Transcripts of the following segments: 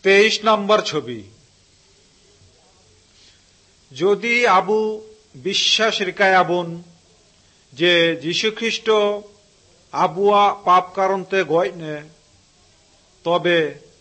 23 নম্বর ছবি। যদি আবু বিশ্বাস রিকায়াবুন যে যীশুখ্রিস্ট আবুয়া পাপ কারণতে গয়নে, তবে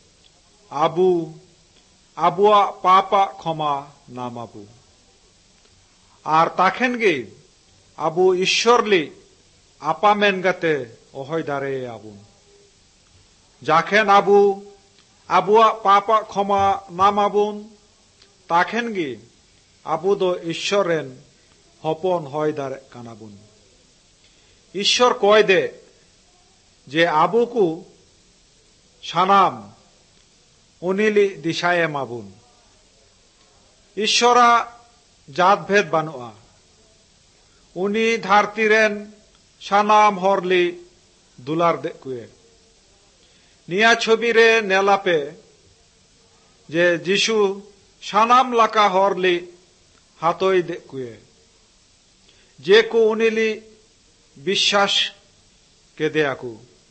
আবুয়া পাপা ক্ষমা নামাবু। আর তাখেন গে আবু ঈশ্বরলি আপামেন গাতে অহয় দারে আবুন। যাখেন আবুয়া পাপা ক্ষমা নামাবুন, তাখেন গে আবু দো ঈশ্বরেন হপন হয় দারে কানাবুন। ঈশ্বর কয় দে যে আবুকু সানাম উনিলি দিশায়ে মাবুন। ঈশ্বরা জাতভেদ বানুয়া, উনি ধারতিরেন সানাম হরলি দুলার দেখুয়ে। নিয়া ছবিরে নেলাপে যে যিশু সানাম লাকা হরলি হাতই দেখুয়ে, যে কু উনিলি বিশ্বাস কে দেয়াকু।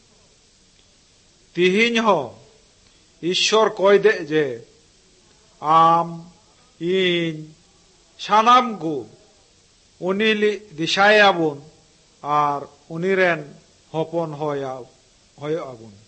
তিহিন হ ঈশ্বর কয় দে যে আম ইন সানাম গু উনিলি দিশায় আবুন আর উনিরেন হপন হয় আবুন।